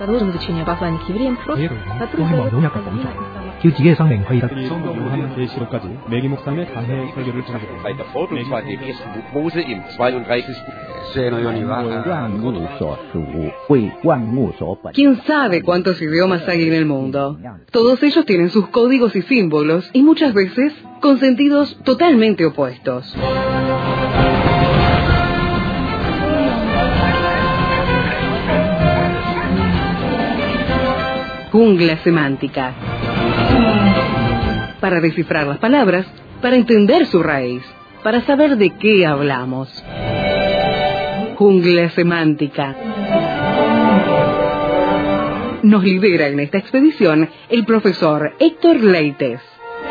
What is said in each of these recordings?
Продолжим изучение послания к евреям в прошлом. 叫自己嘅生命可以得。 계시록까지 매기 목사님의 강해 설교를 전하게 Bei der Vorbildsweise im 1. Buch Mose im 32. 万物所属，为万物所本。 ¿Quién sabe cuántos idiomas hay en el mundo? Todos ellos tienen sus códigos y símbolos, y muchas veces con sentidos totalmente opuestos. Jungla semántica. Para descifrar las palabras, para entender su raíz, para saber de qué hablamos. Jungla semántica. Nos lidera en esta expedición el profesor Héctor Leites.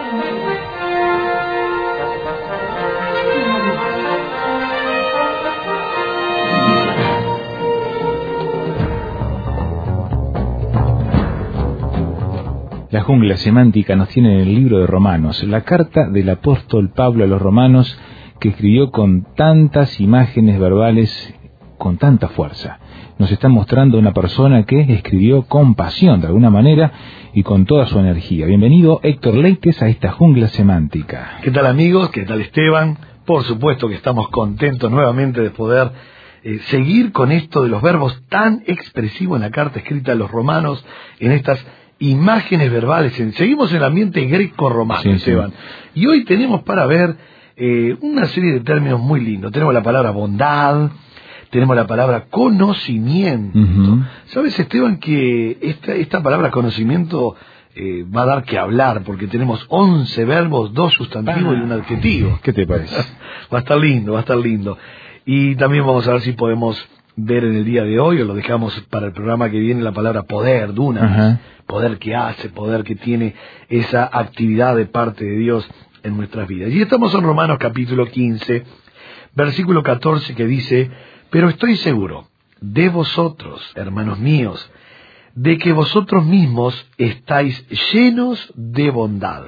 La jungla semántica nos tiene en el libro de Romanos, la carta del apóstol Pablo a los romanos, que escribió con tantas imágenes verbales, con tanta fuerza. Nos está mostrando una persona que escribió con pasión, de alguna manera, y con toda su energía. Bienvenido, Héctor Leites, a esta jungla semántica. ¿Qué tal, amigos? ¿Qué tal, Esteban? Por supuesto que estamos contentos nuevamente de poder seguir con esto de los verbos tan expresivos en la carta escrita a los romanos, en estas imágenes verbales. Seguimos en el ambiente greco-romano, sí, Esteban. Sí. Y hoy tenemos para ver una serie de términos muy lindos. Tenemos la palabra bondad, tenemos la palabra conocimiento. ¿Sabes, Esteban, que esta palabra conocimiento va a dar que hablar? Porque tenemos 11 verbos, 2 sustantivos y un adjetivo. ¿Qué te parece? Va a estar lindo, va a estar lindo. Y también vamos a ver si podemos ver en el día de hoy, o lo dejamos para el programa que viene, la palabra poder, dunamis. Poder que hace, poder que tiene esa actividad de parte de Dios en nuestras vidas. Y estamos en Romanos capítulo 15, versículo 14, que dice: pero estoy seguro de vosotros, hermanos míos, de que vosotros mismos estáis llenos de bondad,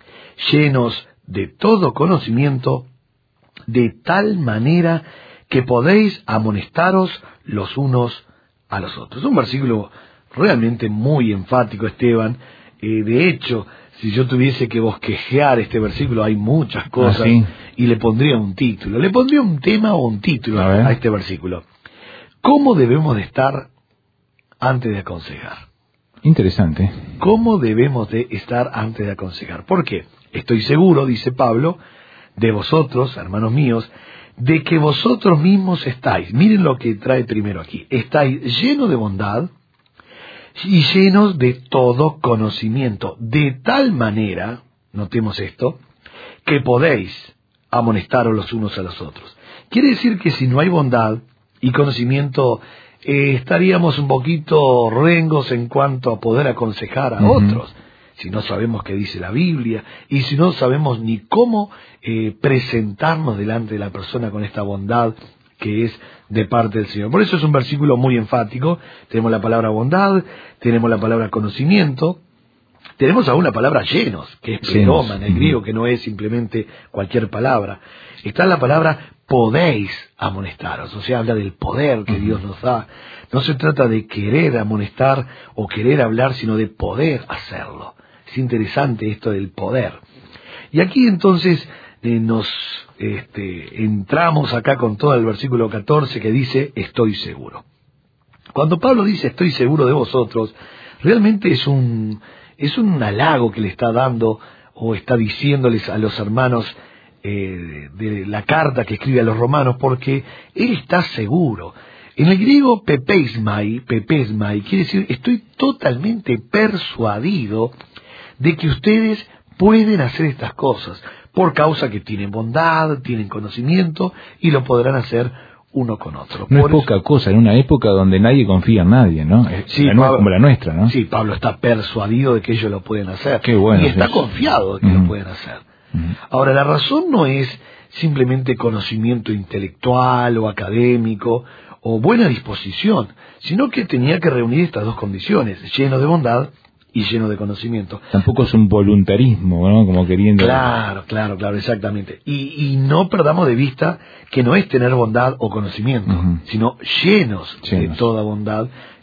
llenos de todo conocimiento, de tal manera que podéis amonestaros los unos a los otros. Un versículo realmente muy enfático, Esteban. De hecho, si yo tuviese que bosquejear este versículo, hay muchas cosas, ¿sí? Y le pondría un título. Le pondría un tema o un título a este versículo. ¿Cómo debemos de estar antes de aconsejar? Interesante. ¿Cómo debemos de estar antes de aconsejar? Porque estoy seguro, dice Pablo, de vosotros, hermanos míos, de que vosotros mismos estáis, miren lo que trae primero aquí, estáis llenos de bondad y llenos de todo conocimiento, de tal manera, notemos esto, que podéis amonestaros los unos a los otros. Quiere decir que si no hay bondad y conocimiento, estaríamos un poquito rengos en cuanto a poder aconsejar a otros. Si no sabemos qué dice la Biblia, y si no sabemos ni cómo presentarnos delante de la persona con esta bondad que es de parte del Señor. Por eso es un versículo muy enfático. Tenemos la palabra bondad, tenemos la palabra conocimiento, tenemos aún la palabra llenos, que es pleroma en el griego, que no es simplemente cualquier palabra. Está la palabra podéis amonestaros, o sea, habla del poder que Dios nos da. No se trata de querer amonestar o querer hablar, sino de poder hacerlo. Es interesante esto del poder. Y aquí entonces entramos acá con todo el versículo 14 que dice: estoy seguro. Cuando Pablo dice estoy seguro de vosotros, realmente es un halago que le está dando o está diciéndoles a los hermanos de la carta que escribe a los romanos, porque él está seguro. En el griego pepeismai quiere decir estoy totalmente persuadido de que ustedes pueden hacer estas cosas, por causa que tienen bondad, tienen conocimiento y lo podrán hacer uno con otro. No es poca cosa en una época donde nadie confía en nadie, ¿no? Sí, como la nuestra, ¿no? Sí, Pablo está persuadido de que ellos lo pueden hacer. Qué bueno, y está confiado de que lo pueden hacer. Ahora, la razón no es simplemente conocimiento intelectual o académico o buena disposición, sino que tenía que reunir estas dos condiciones: lleno de bondad y lleno de conocimiento. Tampoco es un voluntarismo, ¿no? Como queriendo... Claro, exactamente. Y no perdamos de vista que no es tener bondad o conocimiento, sino llenos de toda bondad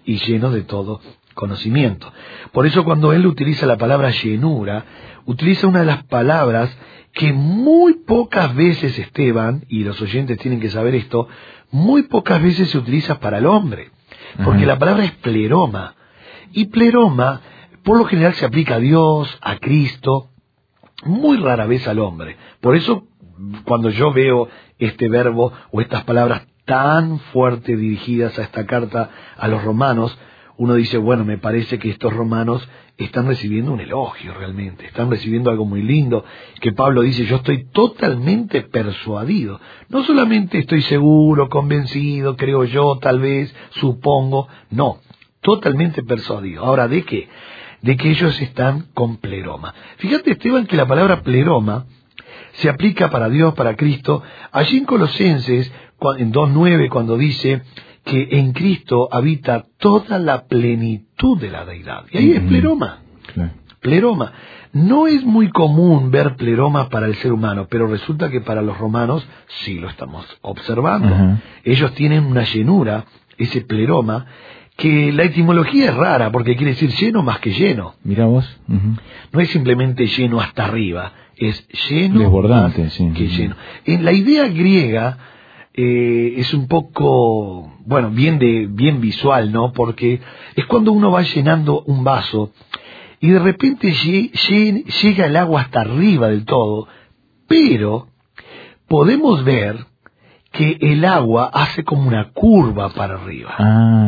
y llenos de todo conocimiento. Por eso cuando él utiliza la palabra llenura, utiliza una de las palabras que muy pocas veces, Esteban, y los oyentes tienen que saber esto, muy pocas veces se utiliza para el hombre, porque la palabra es pleroma, y pleroma por lo general se aplica a Dios, a Cristo, muy rara vez al hombre. Por eso cuando yo veo este verbo o estas palabras tan fuertes dirigidas a esta carta a los romanos, uno dice, bueno, me parece que estos romanos están recibiendo un elogio realmente, están recibiendo algo muy lindo, que Pablo dice, yo estoy totalmente persuadido, no solamente estoy seguro, convencido, creo yo, tal vez, supongo, no, totalmente persuadido. Ahora, ¿de qué? De que ellos están con pleroma. Fíjate, Esteban, que la palabra pleroma se aplica para Dios, para Cristo, allí en Colosenses, en 2:9, cuando dice que en Cristo habita toda la plenitud de la deidad. Y ahí es pleroma. Claro. Pleroma. No es muy común ver pleroma para el ser humano, pero resulta que para los romanos sí lo estamos observando. Ellos tienen una llenura, ese pleroma, que la etimología es rara, porque quiere decir lleno más que lleno. Mira vos. No es simplemente lleno hasta arriba, es lleno desbordante, más que lleno. En la idea griega es un poco, bueno, bien visual, ¿no? Porque es cuando uno va llenando un vaso y de repente llega el agua hasta arriba del todo, pero podemos ver que el agua hace como una curva para arriba.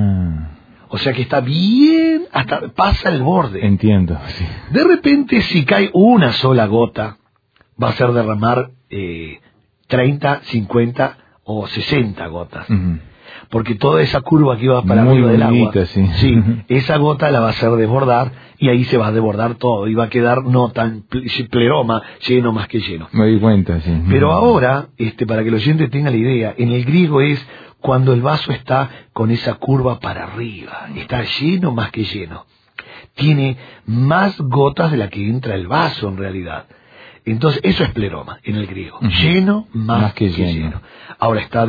O sea que está bien, hasta pasa el borde. Entiendo, sí. De repente, si cae una sola gota, va a ser derramar 30, 50 o 60 gotas. Porque toda esa curva que iba para arriba del agua, sí, esa gota la va a hacer desbordar, y ahí se va a desbordar todo, y va a quedar no tan pleroma, lleno más que lleno. Me di cuenta, sí. Pero ahora, para que el oyente tenga la idea, en el griego es cuando el vaso está con esa curva para arriba, está lleno más que lleno. Tiene más gotas de la que entra el vaso en realidad. Entonces, eso es pleroma en el griego, lleno más que lleno. Ahora está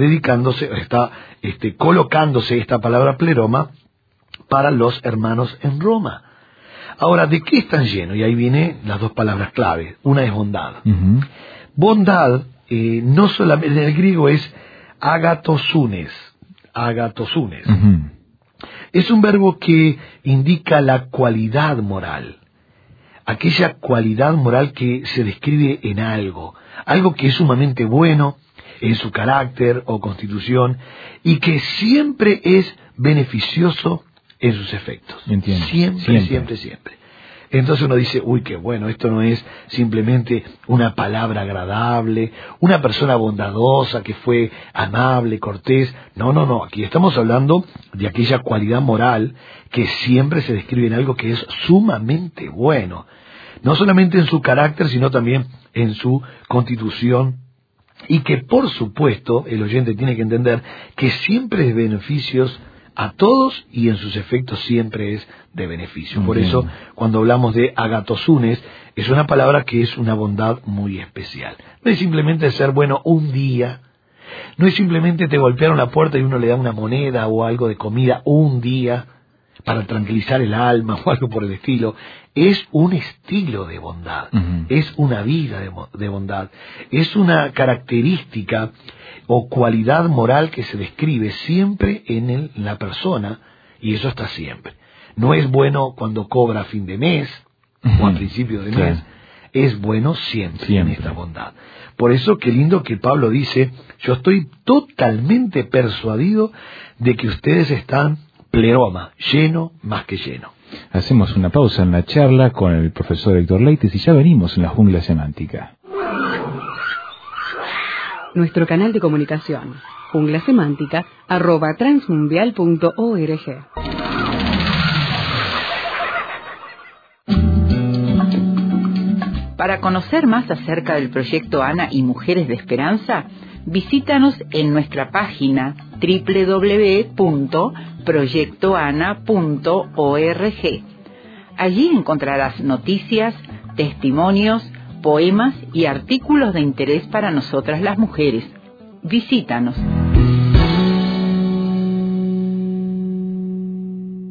colocándose esta palabra pleroma para los hermanos en Roma. Ahora, ¿de qué están llenos? Y ahí vienen las dos palabras clave. Una es bondad. Bondad, no solamente en el griego es agatosunes. Es un verbo que indica la cualidad moral. Aquella cualidad moral que se describe en algo que es sumamente bueno en su carácter o constitución y que siempre es beneficioso en sus efectos. Entiendo. Siempre. Entonces uno dice, uy, qué bueno, esto no es simplemente una palabra agradable, una persona bondadosa que fue amable, cortés. No, aquí estamos hablando de aquella cualidad moral que siempre se describe en algo que es sumamente bueno. No solamente en su carácter, sino también en su constitución. Y que, por supuesto, el oyente tiene que entender que siempre es beneficios a todos y en sus efectos siempre es de beneficio. Por eso, cuando hablamos de agatosunes, es una palabra que es una bondad muy especial. No es simplemente ser bueno un día, no es simplemente te golpearon la puerta y uno le da una moneda o algo de comida un día para tranquilizar el alma o algo por el estilo. Es un estilo de bondad, es una vida de bondad, es una característica o cualidad moral que se describe siempre en la persona, y eso está siempre. No es bueno cuando cobra a fin de mes o a principio de mes, es bueno siempre en esta bondad. Por eso, qué lindo que Pablo dice, yo estoy totalmente persuadido de que ustedes están pleroma, lleno más que lleno. Hacemos una pausa en la charla con el profesor Héctor Leites y ya venimos en la jungla semántica. Nuestro canal de comunicación, junglasemántica@transmundial.org. Para conocer más acerca del proyecto ANA y Mujeres de Esperanza, visítanos en nuestra página www.proyectoana.org. Allí encontrarás noticias, testimonios, poemas y artículos de interés para nosotras las mujeres. Visítanos.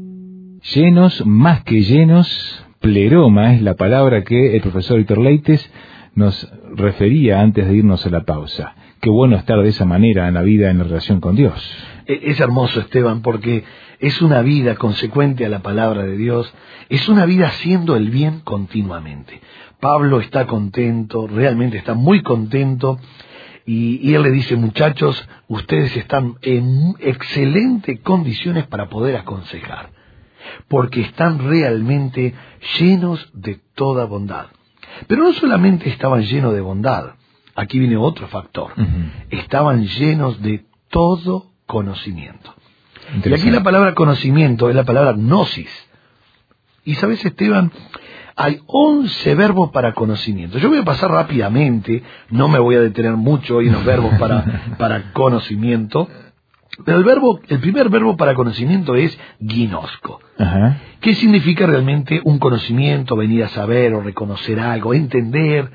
llenos, más que llenos, pleroma es la palabra que el profesor Víctor Leites nos refería antes de irnos a la pausa. Qué bueno estar de esa manera en la vida, en la relación con Dios. Es hermoso, Esteban, porque es una vida consecuente a la palabra de Dios, es una vida haciendo el bien continuamente. Pablo está contento, realmente está muy contento, y él le dice, muchachos, ustedes están en excelentes condiciones para poder aconsejar, porque están realmente llenos de toda bondad. Pero no solamente estaban llenos de bondad, aquí viene otro factor, estaban llenos de todo conocimiento. Y aquí la palabra conocimiento es la palabra gnosis. Y sabes, Esteban, hay 11 verbos para conocimiento. Yo voy a pasar rápidamente, no me voy a detener mucho hoy en los verbos para conocimiento, pero el primer verbo para conocimiento es ginosko. ¿Qué significa realmente un conocimiento? Venir a saber o reconocer algo, entender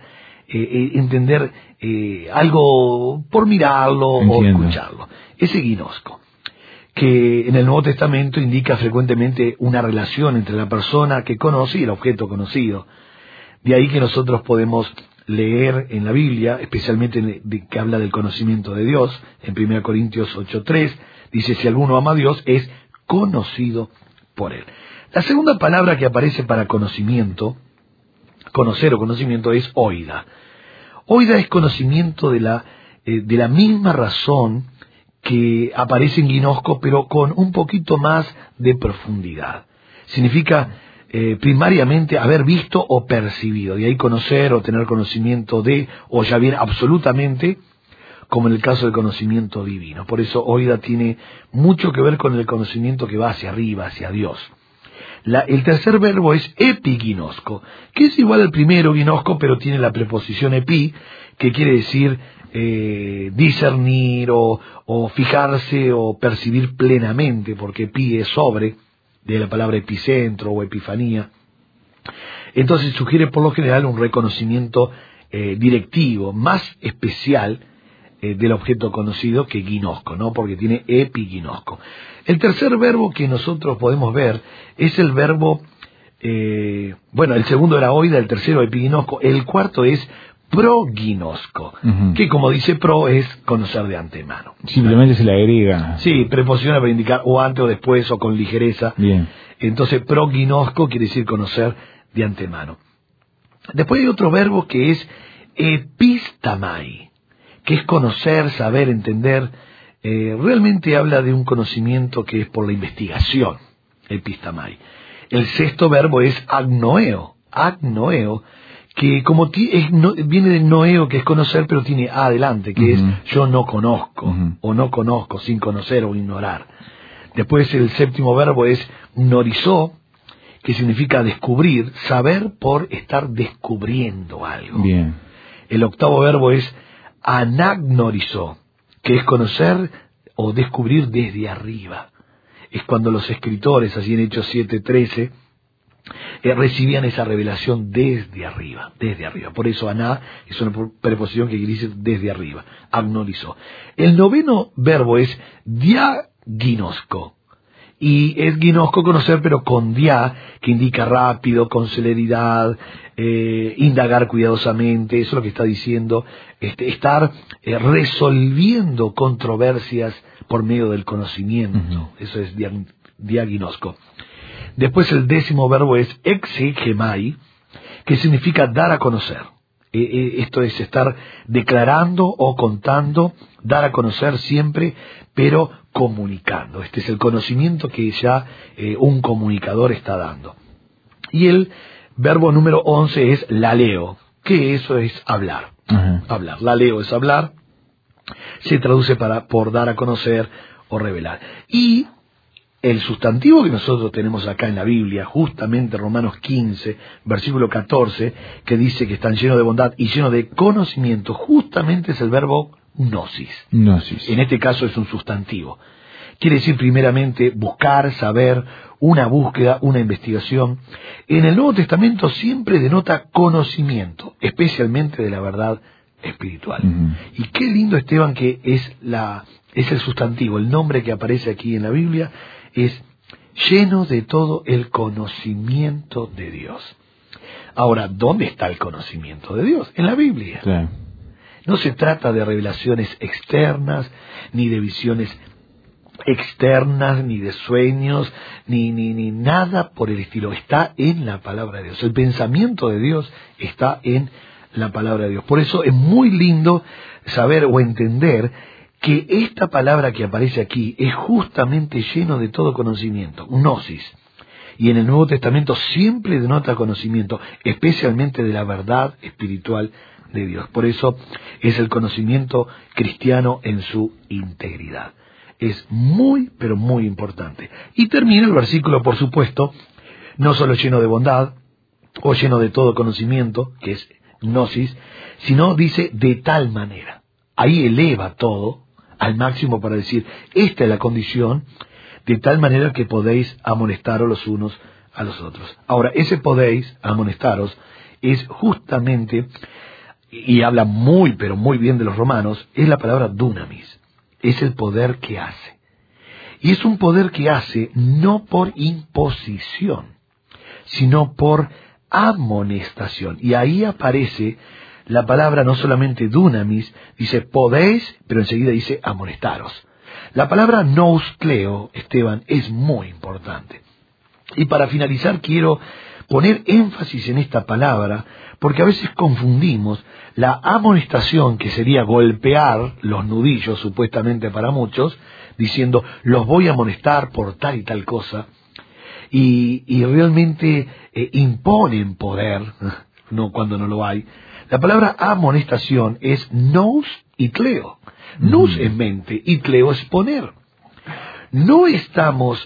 algo por mirarlo. Entiendo. O escucharlo. Ese ginosko, que en el Nuevo Testamento indica frecuentemente una relación entre la persona que conoce y el objeto conocido. De ahí que nosotros podemos leer en la Biblia, especialmente que habla del conocimiento de Dios, en 1 Corintios 8:3, dice, si alguno ama a Dios, es conocido por Él. La segunda palabra que aparece para conocimiento, conocer o conocimiento, es oida. Oida es conocimiento de la misma razón que aparece en ginosko, pero con un poquito más de profundidad. Significa primariamente haber visto o percibido, de ahí conocer o tener conocimiento de, o ya bien absolutamente, como en el caso del conocimiento divino. Por eso oida tiene mucho que ver con el conocimiento que va hacia arriba, hacia Dios. El tercer verbo es epiginosko, que es igual al primero, ginosko, pero tiene la preposición epi, que quiere decir discernir o fijarse o percibir plenamente, porque epi es sobre, de la palabra epicentro o epifanía. Entonces sugiere por lo general un reconocimiento directivo, más especial del objeto conocido que ginosko, ¿no? Porque tiene epiginosko. El tercer verbo que nosotros podemos ver es el verbo, el segundo era oida, el tercero epiginosko, el cuarto es proginosko, que como dice pro es conocer de antemano. Simplemente se le agrega. Sí, preposición para indicar o antes o después o con ligereza. Bien. Entonces proginosko quiere decir conocer de antemano. Después hay otro verbo que es epistamai, que es conocer, saber, entender. Realmente habla de un conocimiento que es por la investigación, epistamai. El sexto verbo es agnoeo, que como viene de noeo, que es conocer, pero tiene a adelante, que es yo no conozco, o no conozco, sin conocer o ignorar. Después el séptimo verbo es norizó, que significa descubrir, saber por estar descubriendo algo. Bien. El octavo verbo es anagnorizó, que es conocer o descubrir desde arriba. Es cuando los escritores, así en Hechos 7:13, recibían esa revelación desde arriba. Por eso aná es una preposición que quiere decir desde arriba, agnorizó. El noveno verbo es diaginosko, y es ginosko conocer, pero con dia, que indica rápido, con celeridad, indagar cuidadosamente. Eso es lo que está diciendo, estar resolviendo controversias por medio del conocimiento. Eso es diaginosko. Después el décimo verbo es exegemai, que significa dar a conocer. Esto es estar declarando o contando, dar a conocer siempre, pero comunicando. Este es el conocimiento que ya un comunicador está dando. Y el verbo número 11 es laleo, que eso es hablar. Hablar. Laleo es hablar, se traduce por dar a conocer o revelar. Y el sustantivo que nosotros tenemos acá en la Biblia, justamente Romanos 15, versículo 14, que dice que están llenos de bondad y llenos de conocimiento, justamente es el verbo gnosis. En este caso es un sustantivo. Quiere decir primeramente buscar, saber, una búsqueda, una investigación. En el Nuevo Testamento siempre denota conocimiento, especialmente de la verdad espiritual. Y qué lindo, Esteban, que es el sustantivo, el nombre que aparece aquí en la Biblia es lleno de todo el conocimiento de Dios. Ahora, ¿dónde está el conocimiento de Dios? En la Biblia. Claro. No se trata de revelaciones externas, ni de visiones externas, ni de sueños, ni nada por el estilo. Está en la palabra de Dios. El pensamiento de Dios está en la palabra de Dios. Por eso es muy lindo saber o entender que esta palabra que aparece aquí es justamente lleno de todo conocimiento, gnosis. Y en el Nuevo Testamento siempre denota conocimiento, especialmente de la verdad espiritual de Dios. Por eso es el conocimiento cristiano en su integridad. Es muy, pero muy importante. Y termina el versículo, por supuesto, no solo lleno de bondad, o lleno de todo conocimiento, que es gnosis, sino dice de tal manera. Ahí eleva todo al máximo para decir, esta es la condición, de tal manera que podéis amonestaros los unos a los otros. Ahora, ese podéis amonestaros es justamente, y habla muy, pero muy bien de los romanos, es la palabra dunamis. Es el poder que hace. Y es un poder que hace no por imposición, sino por amonestación. Y ahí aparece la palabra no solamente dunamis, dice podéis, pero enseguida dice amonestaros. La palabra nouskleo, Esteban, es muy importante. Y para finalizar quiero poner énfasis en esta palabra, porque a veces confundimos la amonestación, que sería golpear los nudillos, supuestamente para muchos, diciendo, los voy a amonestar por tal y tal cosa, y realmente imponen poder, no cuando no lo hay. La palabra amonestación es nous y cleo. Nous es mente y cleo es poner. No estamos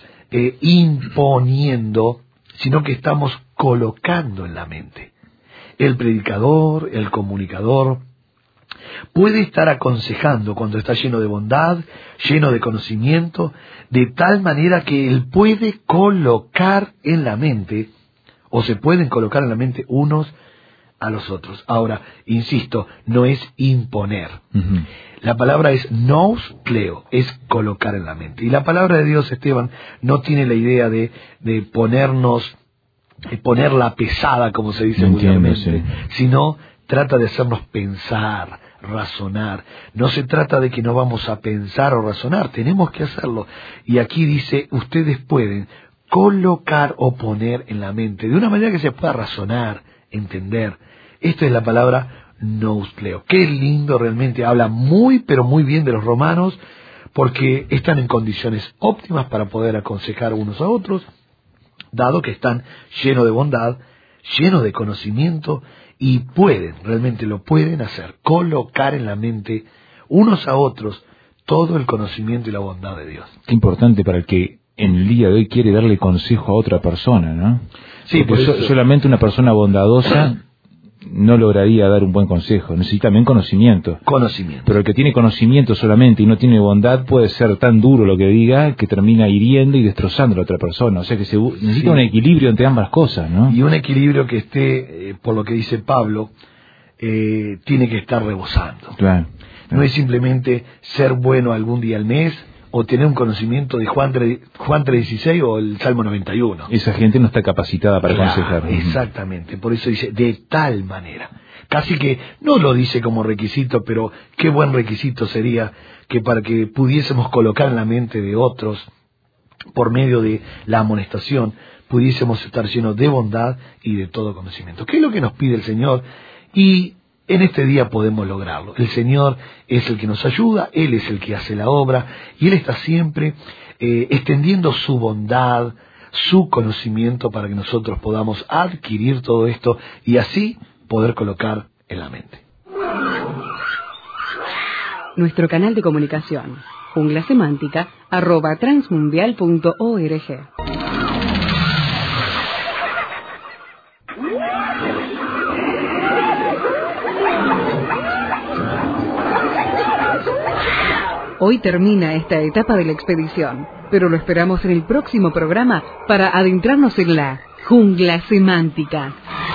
imponiendo, sino que estamos colocando en la mente. El predicador, el comunicador, puede estar aconsejando cuando está lleno de bondad, lleno de conocimiento, de tal manera que él puede colocar en la mente, o se pueden colocar en la mente unos a los otros. Ahora, insisto, no es imponer. La palabra es nous cleo, es colocar en la mente. Y la palabra de Dios, Esteban, no tiene la idea de ponerla pesada, como se dice vulgarmente, sino trata de hacernos pensar, razonar. No se trata de que no vamos a pensar o razonar, tenemos que hacerlo. Y aquí dice, ustedes pueden colocar o poner en la mente, de una manera que se pueda razonar, entender. Esta es la palabra nouskleo. Qué lindo realmente, habla muy pero muy bien de los romanos, porque están en condiciones óptimas para poder aconsejar unos a otros, dado que están llenos de bondad, llenos de conocimiento, y pueden, realmente lo pueden hacer, colocar en la mente unos a otros todo el conocimiento y la bondad de Dios. Qué importante para el que en el día de hoy quiere darle consejo a otra persona, ¿no? Sí, porque solamente una persona bondadosa no lograría dar un buen consejo, necesita también conocimiento. Pero el que tiene conocimiento solamente y no tiene bondad puede ser tan duro lo que diga que termina hiriendo y destrozando a la otra persona. O sea que necesita un equilibrio entre ambas cosas, ¿no? Y un equilibrio que esté, por lo que dice Pablo, tiene que estar rebosando. Claro. No es simplemente ser bueno algún día al mes, o tener un conocimiento de Juan 3:16 o el Salmo 91. Esa gente no está capacitada para aconsejar. Exactamente, por eso dice, de tal manera. Casi que no lo dice como requisito, pero qué buen requisito sería que para que pudiésemos colocar en la mente de otros, por medio de la amonestación, pudiésemos estar llenos de bondad y de todo conocimiento. ¿Qué es lo que nos pide el Señor? Y en este día podemos lograrlo. El Señor es el que nos ayuda, Él es el que hace la obra, y Él está siempre extendiendo su bondad, su conocimiento para que nosotros podamos adquirir todo esto y así poder colocar en la mente. Nuestro canal de comunicación, junglasemántica@transmundial.org. Hoy termina esta etapa de la expedición, pero lo esperamos en el próximo programa para adentrarnos en la jungla semántica.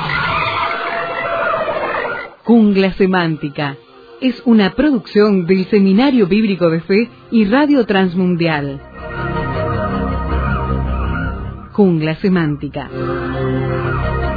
Jungla Semántica es una producción del Seminario Bíblico de Fe y Radio Transmundial. Jungla Semántica.